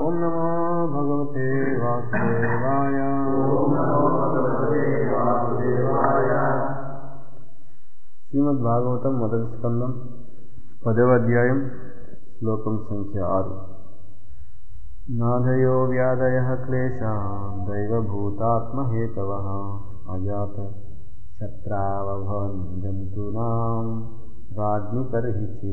ఓం నమో భగవతే వాసుదేవాయ. శ్రీమద్ భాగవతం మొదటి స్కందం 10వ అధ్యాయం శ్లోకం సంఖ్య 6. నాదయో వ్యాధయః క్లేశా దైవభూతాత్మహేతవః అజాత శత్రావభవన్ జంతునాం రాజ్ఞి కర్హిచి.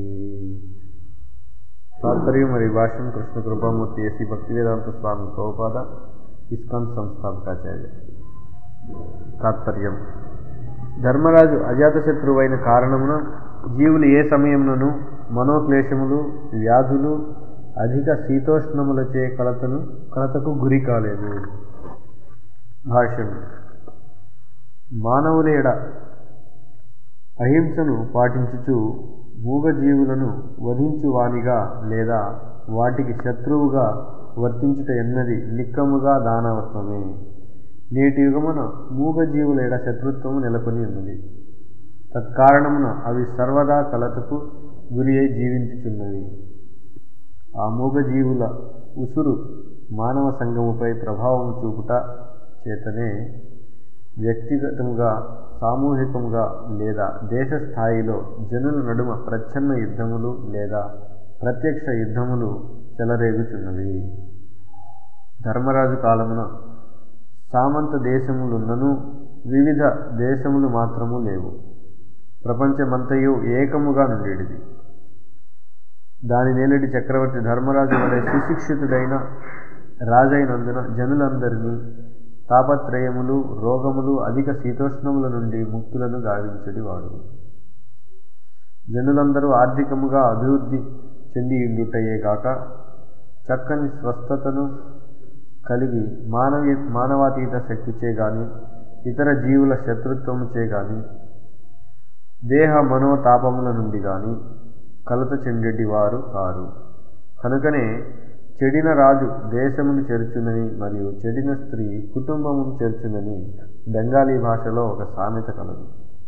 తాత్పర్యం మరియు భాష్యం కృష్ణ కృపామూర్తి ఎసి భక్తివేదాంత స్వామి ప్రభుపాద ఇస్కాన్ సంస్థాపకాచార్య. తాత్పర్యం: ధర్మరాజు అజాతశత్రువైన కారణమున జీవులు ఏ సమయమునను మనోక్లేశములు, వ్యాధులు, అధిక శీతోష్ణములచే కలతకు గురి కాలేదు. భాష్యం: మానవులేడ అహింసను పాటించుచు మూగజీవులను వధించువానిగా లేదా వాటికి శత్రువుగా వర్తించుట ఎన్నది నిక్కముగా దానవత్వమే. నేటి యుగమున మూగజీవులేడ శత్రుత్వము నెలకొని ఉన్నది. తత్కారణమున అవి సర్వదా కలతకు గురి అయి జీవించుచున్నవి. ఆ మూగజీవుల ఉసురు మానవ సంఘముపై ప్రభావం చూపుట చేతనే వ్యక్తిగతముగా, సామూహికముగా లేదా దేశ స్థాయిలో జనుల నడుమ ప్రచ్ఛన్న యుద్ధములు లేదా ప్రత్యక్ష యుద్ధములు చెలరేగుచున్నవి. ధర్మరాజు కాలమున సామంత దేశములున్నను వివిధ దేశములు మాత్రము లేవు. ప్రపంచమంతయు ఏకముగా నుండేటిది. దాని నేలటి చక్రవర్తి ధర్మరాజు వలె సుశిక్షితుడైన రాజైనందున జనులందరినీ తాపత్రయములు, రోగములు, అధిక శీతోష్ణముల నుండి ముక్తులను గావించుడివాడు. జనులందరూ ఆర్థికముగా అభివృద్ధి చెందియుండుటయే గాక చక్కని స్వస్థతను కలిగి మానవాతీత శక్తిచే గాని ఇతర జీవుల శత్రుత్వముచే గాని దేహ మనోతాపముల నుండి గాని కలత చెండేటి వారు కారు. కనుకనే చెడిన రాజు దేశమును చెరుచునని మరియు చెడిన స్త్రీ కుటుంబమును చెరుచునని బెంగాలీ భాషలో ఒక సామెత కలదు.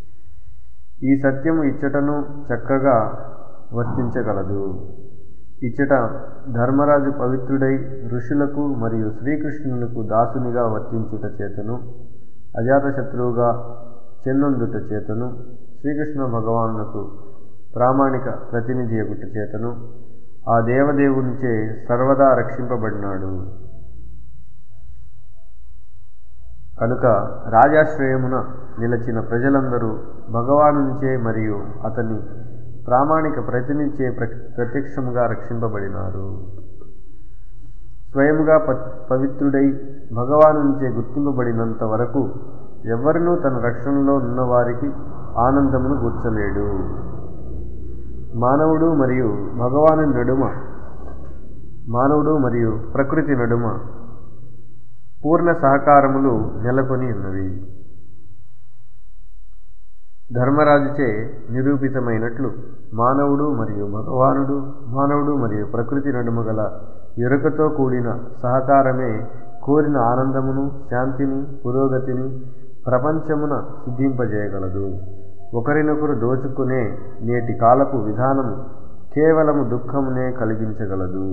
ఈ సత్యము ఇచ్చటను చక్కగా వర్తించగలదు. ఇచ్చట ధర్మరాజు పవిత్రుడై ఋషులకు మరియు శ్రీకృష్ణులకు దాసునిగా వర్తించుట చేతను, అజాతశత్రువుగా చెన్నొందుట చేతను, శ్రీకృష్ణ భగవానులకు ప్రామాణిక ప్రతినిధి అగుట చేతను ఆ దేవదేవునిచే సర్వదా రక్షింపబడినాడు. కనుక రాజాశ్రయమున నిలచిన ప్రజలందరూ భగవానునిచే మరియు అతని ప్రామాణిక ప్రతినిధిచే ప్రత్యక్షముగా రక్షింపబడినారు. స్వయముగా పవిత్రుడై భగవానునిచే గుర్తింపబడినంత వరకు ఎవరినూ తన రక్షణలో ఉన్నవారికి ఆనందమును గూర్చలేడు. మానవుడు మరియు భగవాను నడుమ, మానవుడు మరియు ప్రకృతి నడుమ పూర్ణ సహకారములు నెలకొని ఉన్నవి. ధర్మరాజుచే నిరూపితమైనట్లు మానవుడు మరియు భగవానుడు, మానవుడు మరియు ప్రకృతి నడుమ గల ఎరుకతో కూడిన సహకారమే కోరిన ఆనందమును, శాంతిని, పురోగతిని ప్రపంచమున సిద్ధింపజేయగలదు. ఒకరినొకరు దోచుకునే నేటి కాలపు విధానము కేవలము దుఃఖమునే కలిగించగలదు.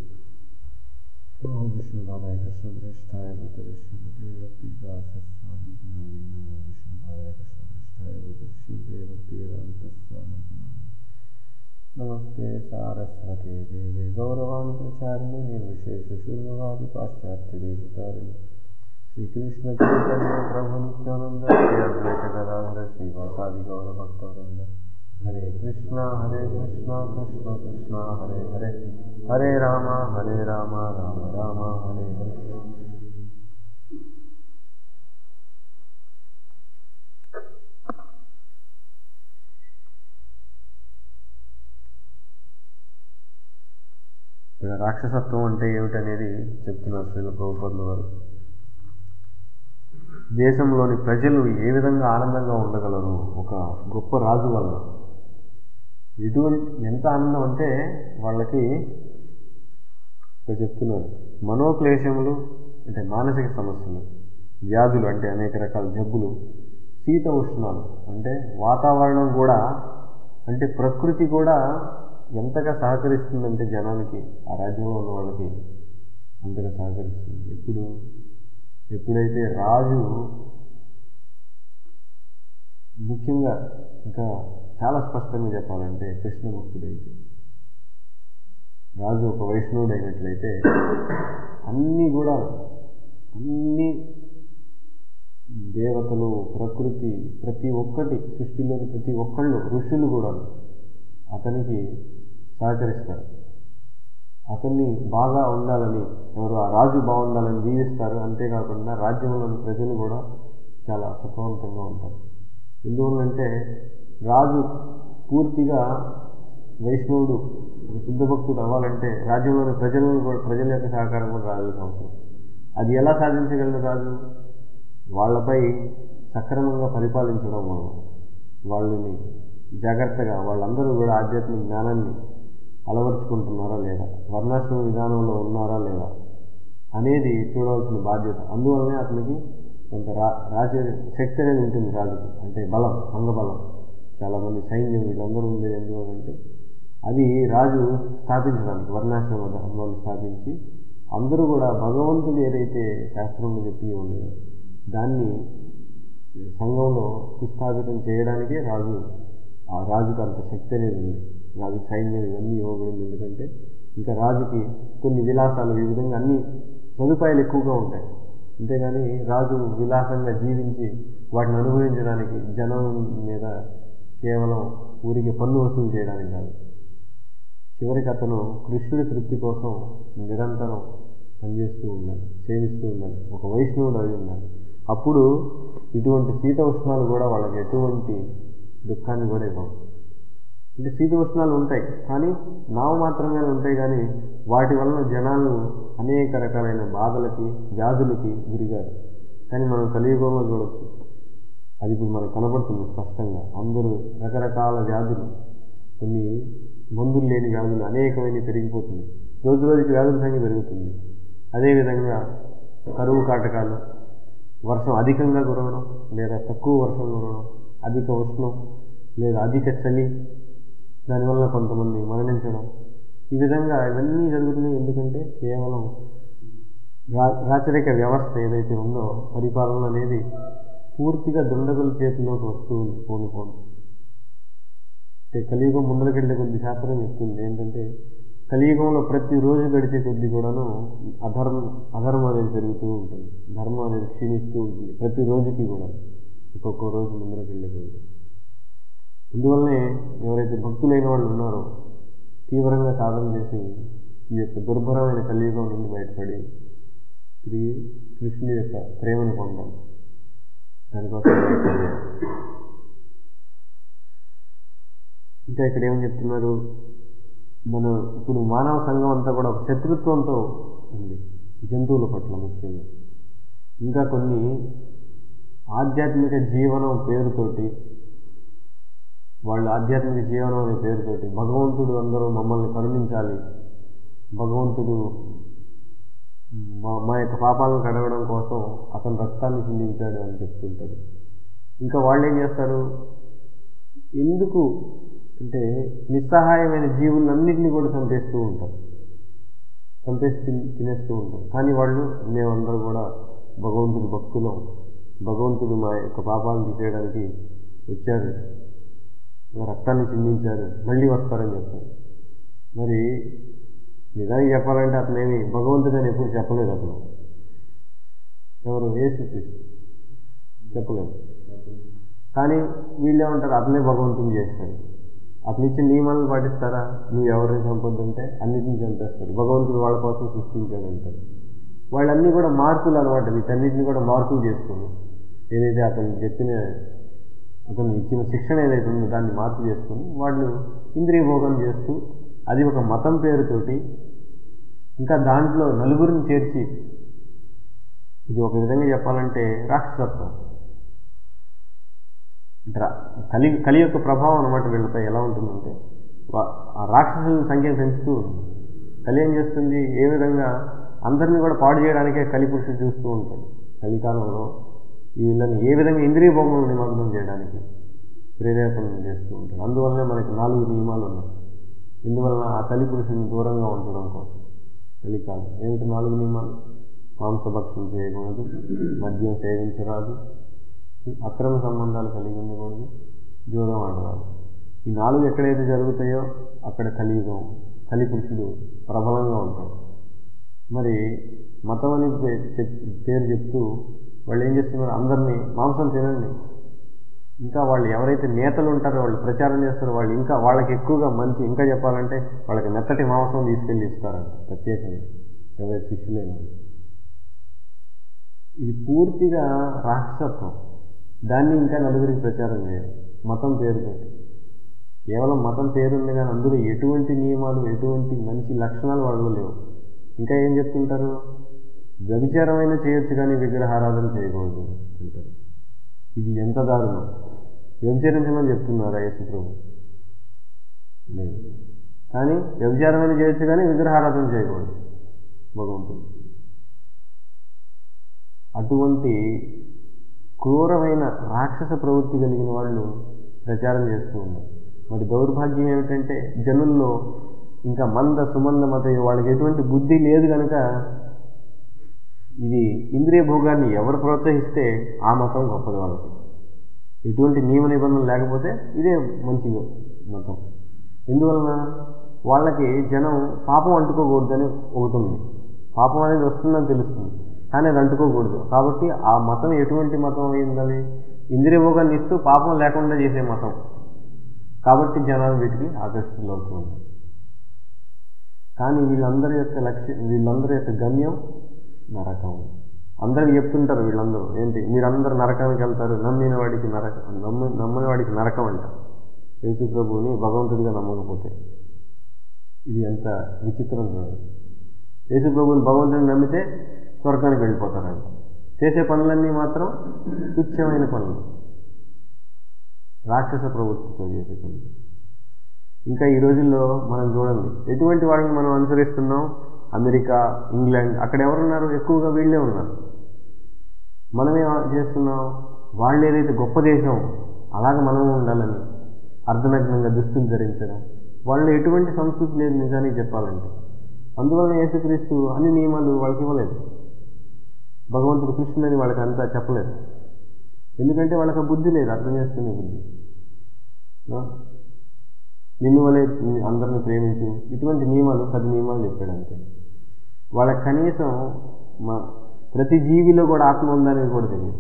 నమస్తే సారస్వతే దేవే గౌరవాణి ప్రచారిణి నిర్విశేష శూన్యవాది పాశ్చాత్య దేశతారిణి శ్రీకృష్ణ చైతన్య ప్రభు నిత్యానంద శ్రీ అద్వైత గదాధర శ్రీవాసాది గౌర భక్తవృంద. హరే కృష్ణ కృష్ణ కృష్ణ హరే హరే, హరే రామ రామ రామ హరే హరే. ఇక్కడ రాక్షసత్వం అంటే ఏమిటనేది చెప్తున్నారు శ్రీల ప్రభుపాదుల వారు. దేశంలోని ప్రజలు ఏ విధంగా ఆనందంగా ఉండగలరు ఒక గొప్ప రాజు వల్ల. ఎంత ఆనందం అంటే వాళ్ళకి ఇక్కడ చెప్తున్నారు, మనోక్లేశములు అంటే మానసిక సమస్యలు, వ్యాధులు అంటే అనేక రకాల జబ్బులు, శీత ఉష్ణాలు అంటే వాతావరణం కూడా, అంటే ప్రకృతి కూడా ఎంతగా సహకరిస్తుందంటే జనానికి, ఆ రాజ్యంలో ఉన్న వాళ్ళకి అంతగా సహకరిస్తుంది. ఎప్పుడైతే రాజు ముఖ్యంగా ఇంకా చాలా స్పష్టంగా చెప్పాలంటే కృష్ణ భక్తుడైతే, రాజు ఒక వైష్ణవుడు అయినట్లయితే అన్నీ దేవతలు, ప్రకృతి, ప్రతి ఒక్కటి సృష్టిలోని ప్రతి ఒక్కళ్ళు, ఋషులు కూడా అతనికి సహకరిస్తారు. అతన్ని బాగా ఉండాలని, ఆ రాజు బాగుండాలని దీవిస్తారు. అంతేకాకుండా రాజ్యంలోని ప్రజలు కూడా చాలా సుఖవంతంగా ఉంటారు. ఎందువల్లంటే రాజు పూర్తిగా వైష్ణవుడు, శుద్ధ భక్తుడు అవ్వాలంటే రాజ్యంలోని ప్రజల యొక్క సహకారం కూడా రాజుకు అవసరం. అది ఎలా సాధించగలరు రాజు? వాళ్ళపై సక్రమంగా పరిపాలించడం వల్ల, వాళ్ళని జాగ్రత్తగా, వాళ్ళందరూ కూడా ఆధ్యాత్మిక జ్ఞానాన్ని అలవర్చుకుంటున్నారా లేదా, వర్ణాశ్రమ విధానంలో ఉన్నారా లేదా అనేది చూడవలసిన బాధ్యత. అందువల్లనే అతనికి కొంత శక్తి అనేది ఉంటుంది రాజుకు. అంటే బలం, అంగబలం, చాలామంది సైన్యం, వీళ్ళందరూ ఉండేది ఎందువల్లంటే అది రాజు స్థాపించడానికి, వర్ణాశ్రమ ధర్మాన్ని స్థాపించి అందరూ కూడా భగవంతుడు ఏదైతే శాస్త్రంలో చెప్పి ఉన్నాయో దాన్ని సంఘంలో సుస్థాపితం చేయడానికే ఆ రాజుకు అంత శక్తి అనేది ఉంది. రాజుకి సైన్యం ఇవన్నీ ఇవ్వబడింది. ఎందుకంటే ఇంకా రాజుకి కొన్ని విలాసాలు, ఈ విధంగా అన్ని సదుపాయాలు ఎక్కువగా ఉంటాయి. అంతేగాని రాజు విలాసంగా జీవించి వాటిని అనుభవించడానికి, జనం మీద కేవలం ఊరికి పన్ను వసూలు చేయడానికి కాదు. చివరికి అతను కృష్ణుడి తృప్తి కోసం నిరంతరం పనిచేస్తూ ఉండాలి, సేవిస్తూ ఉండాలి, ఒక వైష్ణవుడు అయి ఉండాలి. అప్పుడు ఇటువంటి శీతోష్ణాలు కూడా వాళ్ళకి ఎటువంటి దుఃఖాన్ని కూడా ఇవ్వవు. అంటే శీతోష్ణాలు ఉంటాయి కానీ మాత్రమే ఉంటాయి, కానీ వాటి వలన జనాలు అనేక రకాలైన బాధలకి, వ్యాధులకి గురిగారు. కానీ మనం కలియుగంలో చూడొచ్చు, అది ఇప్పుడు మనకు కనబడుతుంది స్పష్టంగా. అందరూ రకరకాల వ్యాధులు, కొన్ని మందులు లేని వ్యాధులు అనేకమైన పెరిగిపోతుంది. రోజు రోజుకి వ్యాధుల సంఖ్య పెరుగుతుంది. అదేవిధంగా కరువు కాటకాలు, వర్షం అధికంగా కురవడం లేదా తక్కువ వర్షం కురవడం, అధిక ఉష్ణం లేదా అధిక చలి, దానివల్ల కొంతమంది మరణించడం, ఈ విధంగా ఇవన్నీ జరుగుతున్నాయి. ఎందుకంటే కేవలం రాచరిక వ్యవస్థ ఏదైతే ఉందో, పరిపాలన అనేది పూర్తిగా దుండగుల చేతిలోకి వస్తూ ఉంది. పోను అంటే కలియుగం ముందరకెళ్ళే కొద్ది శాస్త్రం చెప్తుంది ఏంటంటే, కలియుగంలో ప్రతిరోజు గడిచే కొద్ది కూడాను అధర్మం అనేది పెరుగుతూ ఉంటుంది, ధర్మం అనేది క్షీణిస్తూ ఉంటుంది. ప్రతి రోజుకి కూడా ఒక్కొక్క రోజు ముందరకెళ్ళే కొద్ది. అందువల్లనే ఎవరైతే భక్తులైన వాళ్ళు ఉన్నారో తీవ్రంగా సాధన చేసి ఈ యొక్క దుర్భరమైన కలియుగం నుండి బయటపడి తిరిగి కృష్ణుని యొక్క ప్రేమను పొందాలి. దానికోసం ప్రయత్నం చేయాలి. ఇంకా ఇక్కడ ఏమని చెప్తున్నారు, ఇప్పుడు మానవ సంఘం అంతా కూడా ఒక శత్రుత్వంతో ఉంది జంతువుల పట్ల ముఖ్యంగా. ఇంకా కొన్ని ఆధ్యాత్మిక జీవనం పేరుతోటి, వాళ్ళు ఆధ్యాత్మిక జీవనం అనే పేరుతోటి భగవంతుడు అందరూ మమ్మల్ని కరుణించాలి, భగవంతుడు మా యొక్క పాపాలను కడగడం కోసం అతను రక్తాన్ని చిందించాడు అని చెప్తుంటారు. ఇంకా వాళ్ళు ఏం చేస్తారు, ఎందుకు అంటే నిస్సహాయమైన జీవులన్నింటినీ కూడా చంపేస్తూ ఉంటారు, చంపేసి తినేస్తూ ఉంటారు. కానీ వాళ్ళు మేమందరూ కూడా భగవంతుడి భక్తులం, భగవంతుడు మా యొక్క పాపాలను తీసేయడానికి వచ్చారు, రక్తాన్ని చిందించారు, మళ్ళీ వస్తారని చెప్తారు. మరి నిజానికి చెప్పాలంటే అతనేమి భగవంతుడు అని ఎప్పుడు చెప్పలేదు. అతను ఎవరు? యేసుక్రీస్తు చెప్పలేదు. కానీ వీళ్ళేమంటారు, అతనే భగవంతుని చేస్తాడు, అతను ఇచ్చిన నియమాలను పాటిస్తారా, నువ్వు ఎవరిని చంపొద్దంటే అన్నింటినీ చంపేస్తారు, భగవంతుడు వాళ్ళ కోసం సృష్టించాడు అంటారు. వాళ్ళన్నీ కూడా మార్పులు అనమాట. వీటన్నిటిని కూడా మార్పులు చేసుకొని ఏదైతే అతను ఇచ్చిన శిక్షణ ఏదైతే ఉందో దాన్ని మార్పు చేసుకొని వాళ్ళు ఇంద్రియ భోగం చేస్తూ, అది ఒక మతం పేరుతోటి, ఇంకా దాంట్లో నలుగురిని చేర్చి, ఇది ఒక విధంగా చెప్పాలంటే రాక్షసత్వం. కలి యొక్క ప్రభావం అనమాట వీళ్ళపై ఎలా ఉంటుందంటే, ఆ రాక్షసుల సంఖ్యను పెంచుతూ కలి ఏం చేస్తుంది, ఏ విధంగా అందరినీ కూడా పాడు చేయడానికే కలి పురుషుడు చూస్తూ ఉంటాడు. కలికాలంలో వీళ్ళని ఏ విధంగా ఇంద్రియ భోగంలో నిమగ్నం చేయడానికి ప్రేరేపణ చేస్తూ ఉంటాడు. అందువల్లనే మనకి 4 నియమాలు ఉన్నాయి. ఇందువలన ఆ కలి పురుషుడిని దూరంగా ఉంచడం కోసం. కలికాలం. ఏమిటి 4 నియమాలు? మాంసభక్షణం చేయకూడదు, మద్యం సేవించరాదు, అక్రమ సంబంధాలు కలిగి ఉండకూడదు, జూదం ఆడరాదు. ఈ 4 ఎక్కడైతే జరుగుతాయో అక్కడ కలియుగం, కలిపురుషుడు ప్రబలంగా ఉంటాడు. మరి మతం అని పేరు చెప్తూ వాళ్ళు ఏం చేస్తున్నారు? అందరినీ మాంసం తినండి, ఇంకా వాళ్ళు ఎవరైతే నేతలు ఉంటారో వాళ్ళు ప్రచారం చేస్తారో వాళ్ళు ఇంకా వాళ్ళకి ఎక్కువగా మంచి, ఇంకా చెప్పాలంటే వాళ్ళకి మెత్తటి మాంసం తీసుకెళ్ళి ఇస్తారంట ప్రత్యేకంగా ఎవరైతే శిష్యులైన. ఇది పూర్తిగా రాక్షసత్వం. దాన్ని ఇంకా నలుగురికి ప్రచారం చేయాలి మతం పేరుతోటి. కేవలం మతం పేరుంది కానీ అందులో ఎటువంటి నియమాలు, ఎటువంటి మంచి లక్షణాలు వాళ్ళలో లేవు. ఇంకా ఏం చెప్తుంటారు? వ్యభిచారమైన చేయొచ్చు కానీ విగ్రహారాధన చేయకూడదు అంటారు. ఇది ఎంత దారుణం! వ్యభిచరించమని చెప్తున్నారా యేసు ప్రభు? లేదు. కానీ వ్యభిచారమైన చేయొచ్చు కానీ విగ్రహారాధన చేయకూడదు భగవంతుడు. అటువంటి క్రూరమైన రాక్షస ప్రవృత్తి కలిగిన వాళ్ళు ప్రచారం చేస్తూ ఉన్నారు. మరి దౌర్భాగ్యం ఏమిటంటే జనుల్లో ఇంకా మంద సుమంద మత వాళ్ళకి ఎటువంటి బుద్ధి లేదు కనుక ఇది ఇంద్రియ భోగాన్ని ఎవరు ప్రోత్సహిస్తే ఆ మతం గొప్పది వాళ్ళకి. ఎటువంటి నియమ నిబంధనలు లేకపోతే ఇదే మంచి మతం. ఎందువలన? వాళ్ళకి జనం పాపం అంటుకోకూడదని ఒకటి ఉంది. పాపం అనేది వస్తుందని తెలుస్తుంది కానీ అది అంటుకోకూడదు. కాబట్టి ఆ మతం ఎటువంటి మతం అయి ఉండాలి? ఇంద్రియ భోగాన్ని ఇస్తూ పాపం లేకుండా చేసే మతం. కాబట్టి జనాలు వీటికి ఆకర్షితులు అవుతూ ఉంటారు. కానీ వీళ్ళందరి యొక్క గమ్యం నరకం. అందరికి చెప్తుంటారు వీళ్ళందరూ ఏంటి, మీరందరూ నరకానికి వెళ్తారు, నమ్మిన వాడికి నరకం అంట. యేసు ప్రభువుని భగవంతుడిగా నమ్మకపోతే. ఇది ఎంత విచిత్రం చూడండి. యేసు ప్రభువుని భగవంతుడిని నమ్మితే స్వర్గానికి వెళ్ళిపోతారంట. చేసే పనులన్నీ మాత్రం తుచ్చమైన పనులు, రాక్షస ప్రవృత్తితో చేసే పనులు. ఇంకా ఈ రోజుల్లో మనం చూడండి ఎటువంటి వాళ్ళని మనం అనుసరిస్తున్నాం. అమెరికా, ఇంగ్లాండ్, అక్కడ ఎవరున్నారు? ఎక్కువగా వీళ్ళే ఉన్నారు. మనమేం చేస్తున్నాం? వాళ్ళు ఏదైతే గొప్ప దేశం అలాగే మనము ఉండాలని అర్ధనగ్నంగా దుస్తులు ధరించడం. వాళ్ళు ఎటువంటి సంస్కృతి లేదు నిజానికి చెప్పాలంటే. అందువలన యేసుక్రీస్తు అన్ని నియమాలు వాళ్ళకి ఇవ్వలేదు. భగవంతుడు కృష్ణుడని వాళ్ళకి అంతా చెప్పలేదు. ఎందుకంటే వాళ్ళకి బుద్ధి లేదు, అర్థం చేసుకునే బుద్ధి. నిన్ను వలే అందరిని ప్రేమించు, ఇటువంటి నియమాలు 10 నియమాలు చెప్పాడు అంతే. వాళ్ళకి కనీసం ప్రతి జీవిలో కూడా ఆత్మ ఉందనేది కూడా తెలియదు.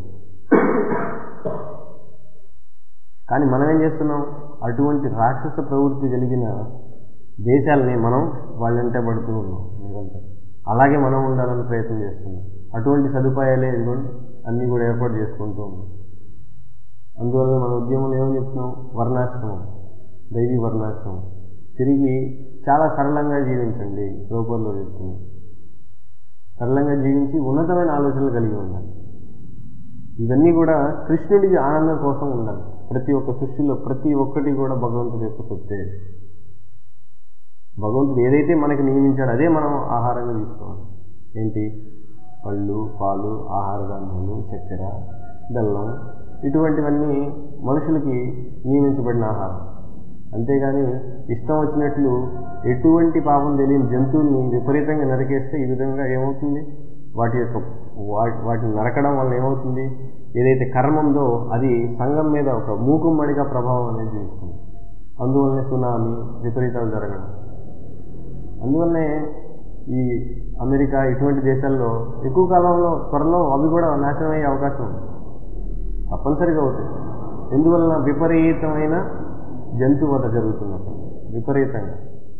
కానీ మనం ఏం చేస్తున్నాం? అటువంటి రాక్షస ప్రవృత్తి కలిగిన దేశాలని మనం వాళ్ళంటే పడుతూ ఉన్నాం నిరంతరం. అలాగే మనం ఉండాలని ప్రయత్నం చేస్తున్నాం. అటువంటి సదుపాయాలే ఇదిగోండి అన్నీ కూడా ఏర్పాటు చేసుకుంటూ ఉన్నాం. అందువల్ల మన ఉద్యమంలో ఏమని చెప్తున్నాం? వర్ణాశ్రమం, దైవీ వర్ణాశ్రమం. తిరిగి చాలా సరళంగా జీవించండి. ప్రభువులో చెప్తున్నాం, సరళంగా జీవించి ఉన్నతమైన ఆలోచనలు కలిగి ఉండాలి. ఇవన్నీ కూడా కృష్ణుడికి ఆనందం కోసం ఉండాలి. ప్రతి ఒక్క సృష్టిలో ప్రతి ఒక్కటి కూడా భగవంతుడి యొక్క సొత్తే. భగవంతుడు ఏదైతే మనకి నియమించాడో అదే మనం ఆహారంగా తీసుకోవాలి. ఏంటి? పళ్ళు, పాలు, ఆహార ధాన్యాలు, చక్కెర, బెల్లం, ఇటువంటివన్నీ మనుషులకి నియమించబడిన ఆహారం. అంతేగాని ఇష్టం వచ్చినట్లు ఎటువంటి పాపం తెలియని జంతువుల్ని విపరీతంగా నరికేస్తే ఈ విధంగా ఏమవుతుంది? వాటిని నరకడం వల్ల ఏమవుతుంది? ఏదైతే కర్మ ఉందో అది సంఘం మీద ఒక మూకుమ్మడిగా ప్రభావం అనేది చూపిస్తుంది. అందువల్లనే సునామీ, విపరీతాలు జరగడం. అందువల్లనే ఈ అమెరికా ఇటువంటి దేశాల్లో ఎక్కువ కాలంలో త్వరలో అవి కూడా నాశనం అయ్యే అవకాశం ఉంది. తప్పనిసరిగా అవుతాయి. ఎందువలన? విపరీతమైన జంతువధ జరుగుతున్నట్టు, విపరీతంగా.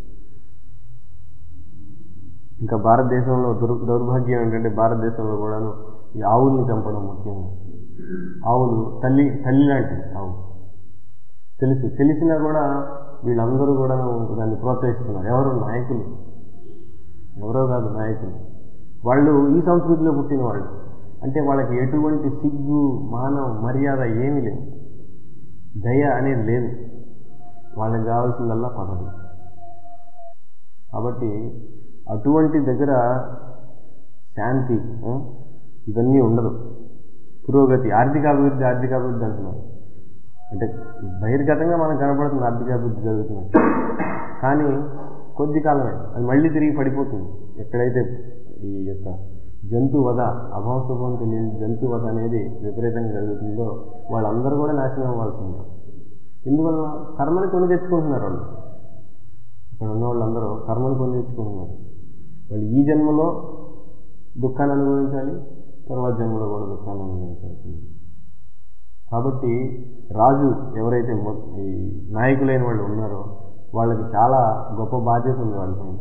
ఇంకా భారతదేశంలో దౌర్భాగ్యం ఏంటంటే భారతదేశంలో కూడాను ఈ ఆవుల్ని చంపడం. ముఖ్యంగా ఆవులు తల్లి లాంటివి. ఆవు తెలిసినా కూడా వీళ్ళందరూ కూడా దాన్ని ప్రోత్సహిస్తున్నారు. ఎవరు? నాయకులు. ఎవరో కాదు, నాయకులు. వాళ్ళు ఈ సంస్కృతిలో పుట్టిన వాళ్ళు. అంటే వాళ్ళకి ఎటువంటి సిగ్గు, మానం, మర్యాద ఏమీ లేదు. దయ అనేది లేదు. వాళ్ళకి కావాల్సిందల్లా పదవి. కాబట్టి అటువంటి దగ్గర శాంతి ఇవన్నీ ఉండదు. పురోగతి, ఆర్థికాభివృద్ధి అంటున్నారు. అంటే బహిర్గతంగా మనకు కనపడుతుంది ఆర్థికాభివృద్ధి జరుగుతున్నట్టు. కానీ కొద్ది కాలమే, అది మళ్ళీ తిరిగి పడిపోతుంది. ఎక్కడైతే ఈ యొక్క జంతువధ, అభంశుభం తెలియని జంతువధ అనేది విపరీతంగా జరుగుతుందో వాళ్ళందరూ కూడా నాశనం అవ్వాల్సిందే. ఎందువల్ల కర్మని కొని తెచ్చుకుంటున్నారు వాళ్ళు. ఇక్కడ ఉన్న వాళ్ళందరూ కర్మని కొని తెచ్చుకుంటున్నారు. వాళ్ళు ఈ జన్మలో దుఃఖాన్ని అనుభవించాలి, తర్వాత జన్మలో కూడా దుఃఖాన్ని అనుభవించాల్సింది. కాబట్టి రాజు ఎవరైతే ఈ నాయకులైన వాళ్ళు ఉన్నారో వాళ్ళకి చాలా గొప్ప బాధ్యత ఉంది వాళ్ళపైన.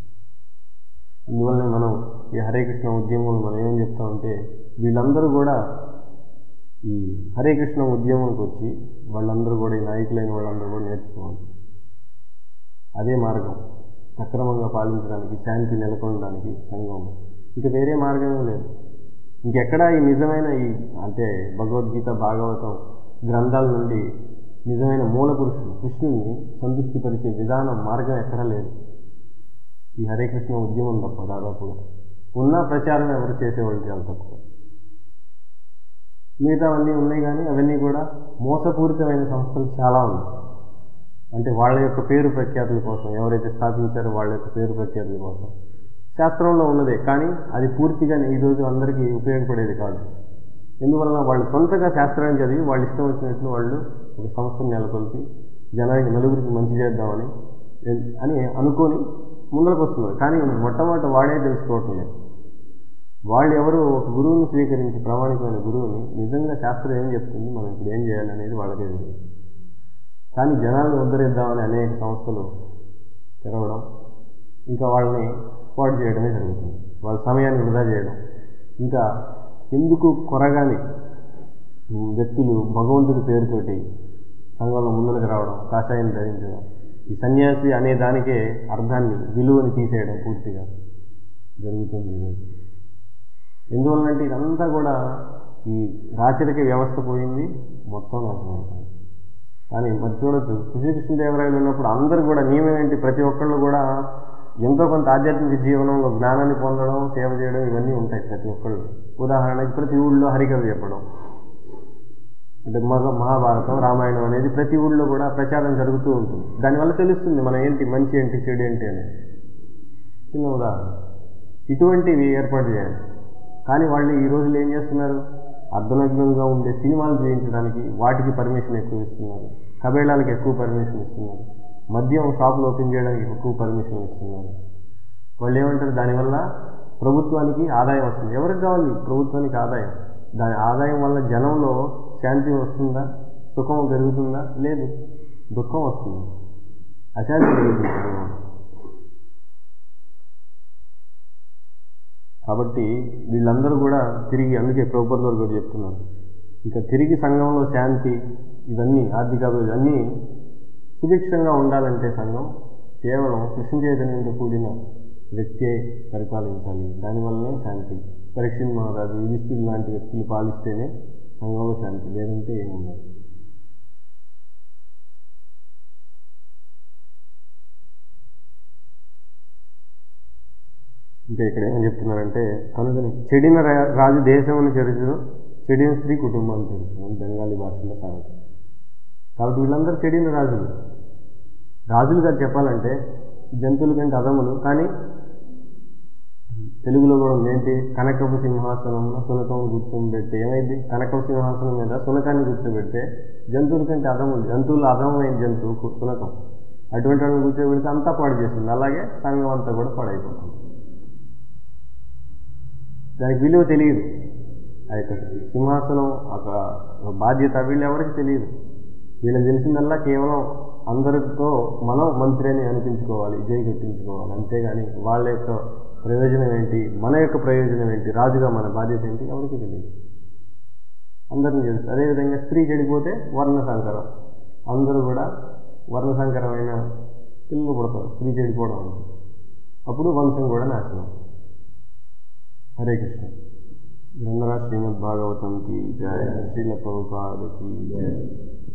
అందువల్లనే మనం ఈ హరే కృష్ణ ఉద్యమంలో మనం ఏం చెప్తామంటే, వీళ్ళందరూ కూడా ఈ హరే కృష్ణ ఉద్యమంకి వచ్చి వాళ్ళందరూ కూడా ఈ నాయకులైన వాళ్ళందరూ కూడా నేర్చుకోవాలి. అదే మార్గం సక్రమంగా పాలించడానికి, శాంతి నెలకొనడానికి సంఘం. ఇంకా వేరే మార్గమే లేదు. ఇంకెక్కడా ఈ నిజమైన అంటే భగవద్గీత, భాగవతం గ్రంథాల నుండి నిజమైన మూల పురుషుడు కృష్ణుడిని సంతృష్టిపరిచే విధానం, మార్గం ఎక్కడా లేదు. ఈ హరే కృష్ణ ఉద్యమం తప్ప దాదాపుగా ఉన్న ప్రచారం ఎవరు చేసేవాళ్ళు చాలా తక్కువ. మిగతావన్నీ ఉన్నాయి, కానీ అవన్నీ కూడా మోసపూరితమైన సంస్థలు చాలా ఉన్నాయి. అంటే వాళ్ళ యొక్క పేరు ప్రఖ్యాతుల కోసం, ఎవరైతే స్థాపించారో వాళ్ళ యొక్క పేరు ప్రఖ్యాతుల కోసం శాస్త్రంలో ఉన్నదే, కానీ అది పూర్తిగా ఈరోజు అందరికీ ఉపయోగపడేది కాదు. ఎందువలన వాళ్ళు సొంతగా శాస్త్రాన్ని చదివి వాళ్ళు ఇష్టం వచ్చినట్లు వాళ్ళు ఒక సంస్థను నెలకొల్పి జనానికి నలుగురికి మంచి చేద్దామని అనుకొని ముందరకు వస్తున్నారు. కానీ మొట్టమొదట వాడే తెలుసుకోవటం లేదు. వాళ్ళు ఎవరు ఒక గురువుని స్వీకరించి, ప్రామాణికమైన గురువుని, నిజంగా శాస్త్రం ఏం చెప్తుంది, మనం ఇప్పుడు ఏం చేయాలనేది వాళ్ళకే తెలియదు. కానీ జనాలను ఉద్ధరిద్దామని అనేక సంస్థలు తెరవడం, ఇంకా వాళ్ళని పాడు చేయడమే జరుగుతుంది. వాళ్ళ సమయాన్ని వృధా చేయడం. ఇంకా ఎందుకు కొరగాని వ్యక్తులు భగవంతుడి పేరుతోటి సంఘంలో ముందులకు రావడం, కాషాయం ధరించడం, ఈ సన్యాసి అనే దానికే అర్థాన్ని, విలువని తీసేయడం పూర్తిగా జరుగుతుంది ఈరోజు. ఎందువల్లంటే ఇదంతా కూడా ఈ రాచరిక వ్యవస్థ పోయింది, మొత్తం నాశనం అయిపోయింది. కానీ మరి చూడొచ్చు, శ్రీకృష్ణదేవరాయలు ఉన్నప్పుడు అందరూ కూడా నియమం ఏంటి, ప్రతి ఒక్కళ్ళు కూడా ఎంతో కొంత ఆధ్యాత్మిక జీవనంలో జ్ఞానాన్ని పొందడం, సేవ చేయడం, ఇవన్నీ ఉంటాయి ప్రతి ఒక్కళ్ళు. ఉదాహరణకి ప్రతి ఊళ్ళో హరికథ చెప్పడం, అంటే మహాభారతం, రామాయణం అనేది ప్రతి ఊళ్ళో కూడా ప్రచారం జరుగుతూ ఉంటుంది. దానివల్ల తెలుస్తుంది మనం ఏంటి, మంచి ఏంటి, చెడు ఏంటి అనేది. చిన్న ఉదాహరణ ఇటువంటివి ఏర్పాటు చేయాలి. కానీ వాళ్ళు ఈ రోజులు ఏం చేస్తున్నారు, అర్ధనగ్నంగా ఉండే సినిమాలు చూపించడానికి వాటికి పర్మిషన్ ఎక్కువ ఇస్తున్నారు, కబేళాలకు ఎక్కువ పర్మిషన్ ఇస్తున్నారు, మద్యం షాపులు ఓపెన్ చేయడానికి ఎక్కువ పర్మిషన్ ఇస్తున్నారు. వాళ్ళు ఏమంటారు, దానివల్ల ప్రభుత్వానికి ఆదాయం వస్తుంది. ఎవరికి కావాలి ప్రభుత్వానికి ఆదాయం? దాని ఆదాయం వల్ల జనంలో శాంతి వస్తుందా, సుఖం పెరుగుతుందా? లేదు, దుఃఖం వస్తుంది, అశాంతి పెరుగుతుంది. కాబట్టి వీళ్ళందరూ కూడా తిరిగి, అందుకే ప్రభుత్వాలు కూడా చెప్తున్నారు, ఇంకా తిరిగి సంఘంలో శాంతి, ఇవన్నీ ఆర్థిక అభివృద్ధి అన్నీ సుభిక్షంగా ఉండాలంటే సంఘం కేవలం కృష్ణ చైతన్యంతో కూడిన వ్యక్తే పరిపాలించాలి. దానివల్లనే శాంతి. పరీక్షిత్ మహారాజు, యుధిష్ఠిరుడు లాంటి వ్యక్తులు పాలిస్తేనే సంఘంలో శాంతి, లేదంటే ఏముండదు. ఇంకా ఇక్కడ ఏమని చెప్తున్నారంటే, కనుకని చెడిన రాజు దేశమును చెరుచును, చెడిన స్త్రీ కుటుంబాన్ని చెరుచును అని బెంగాలీ భాషలో సాగుతుంది. కాబట్టి వీళ్ళందరూ చెడిన రాజులు. రాజులు గారు చెప్పాలంటే జంతువుల కంటే అదములు. కానీ తెలుగులో కూడా ఉంది ఏంటి, కనకపు సింహాసనంలో సునకం కూర్చోబెడితే ఏమైంది, కనకపు సింహాసనం మీద సునకాన్ని కూర్చోబెడితే జంతువుల కంటే అదములు, జంతువులు అదమైన జంతువు సునకం, అటువంటి వాళ్ళని కూర్చోబెడితే అంతా పాడు చేస్తుంది. అలాగే సంఘం అంతా కూడా పాడైపోతుంది. దానికి విలువ తెలియదు. ఆ యొక్క సింహాసనం ఒక బాధ్యత వీళ్ళు ఎవరికి తెలియదు. వీళ్ళకి తెలిసిందల్లా కేవలం అందరితో మనం మంత్రి అని అనిపించుకోవాలి, జై కట్టించుకోవాలి. అంతేగాని వాళ్ళ యొక్క ప్రయోజనం ఏంటి, మన యొక్క ప్రయోజనం ఏంటి, రాజుగా మన బాధ్యత ఏంటి ఎవరికి తెలియదు. అందరిని తెలుసు. అదేవిధంగా స్త్రీ చెడిపోతే వర్ణ సంకరం, అందరూ కూడా వర్ణ సంకరమైన పిల్లలు పుడతారు స్త్రీ చెడిపోవడం అంటే. అప్పుడు వంశం కూడా నాశనం. హరే కృష్ణ. గ్రంథరాజ్ శ్రీమద్ భాగవతం కి జయ, శ్రీల ప్రభుపాద కి జయ.